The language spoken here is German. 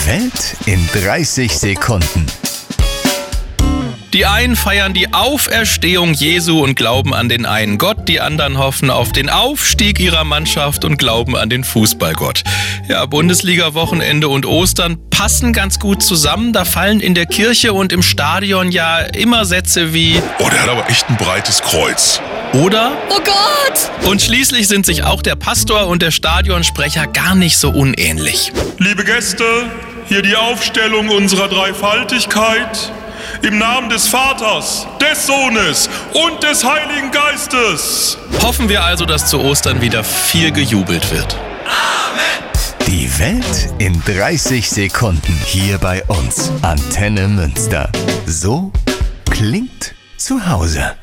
Die Welt in 30 Sekunden. Die einen feiern die Auferstehung Jesu und glauben an den einen Gott, die anderen hoffen auf den Aufstieg ihrer Mannschaft und glauben an den Fußballgott. Ja, Bundesliga-Wochenende und Ostern passen ganz gut zusammen. Da fallen in der Kirche und im Stadion ja immer Sätze wie: Oh, der hat aber echt ein breites Kreuz. Oder? Oh Gott! Und schließlich sind sich auch der Pastor und der Stadionsprecher gar nicht so unähnlich. Liebe Gäste, hier die Aufstellung unserer Dreifaltigkeit. Im Namen des Vaters, des Sohnes und des Heiligen Geistes. Hoffen wir also, dass zu Ostern wieder viel gejubelt wird. Die Welt in 30 Sekunden hier bei uns. Antenne Münster. So klingt zu Hause.